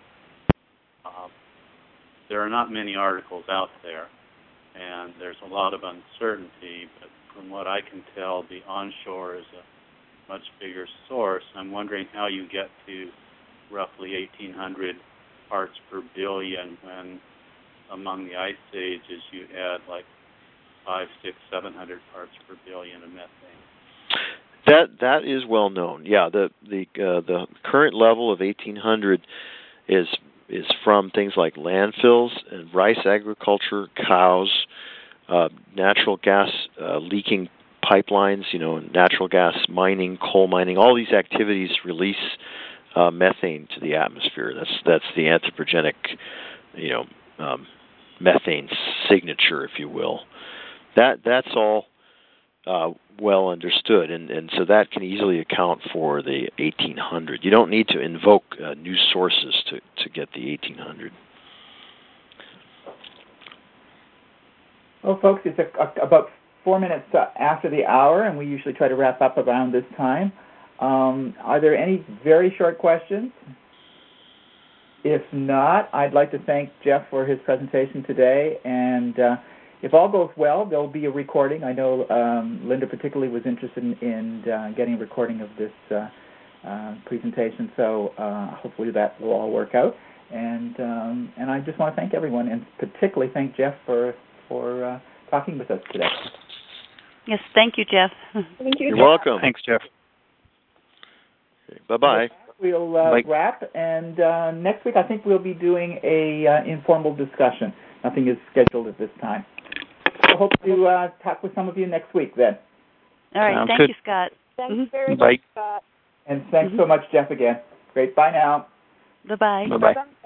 Um, there are not many articles out there, and there's a lot of uncertainty, but from what I can tell, the onshore is a much bigger source. I'm wondering how you get to roughly eighteen hundred parts per billion when among the ice ages you had like five, six, seven hundred parts per billion of methane. That that is well known. Yeah, the the uh, the current level of eighteen hundred is is from things like landfills and rice agriculture, cows, uh, natural gas uh, leaking pipelines. You know, natural gas mining, coal mining. All these activities release uh, methane to the atmosphere. That's that's the anthropogenic, you know, um, methane signature, if you will. That that's all uh, well understood, and, and so that can easily account for the eighteen hundred. You don't need to invoke uh, new sources to, to get the eighteen hundred. Well, folks, it's a, a, about four minutes uh, after the hour, and we usually try to wrap up around this time. Um, are there any very short questions? If not, I'd like to thank Jeff for his presentation today, and uh, if all goes well, there'll be a recording. I know um, Linda particularly was interested in, in uh, getting a recording of this uh, uh, presentation, so uh, hopefully that will all work out. And um, and I just want to thank everyone, and particularly thank Jeff for for uh, talking with us today. Yes, thank you, Jeff. Thank you. You're Jeff. welcome. Thanks, Jeff. Okay, bye-bye. We'll uh, Bye. wrap, and uh, next week I think we'll be doing a uh, informal discussion. Nothing is scheduled at this time. I hope to uh, talk with some of you next week then. All right, Sounds thank good. you, Scott. Thanks Mhm. very Bye. much, Scott. And thanks Mhm. so much, Jeff, again. Great. Bye now. Bye-bye. Bye-bye. Bye-bye.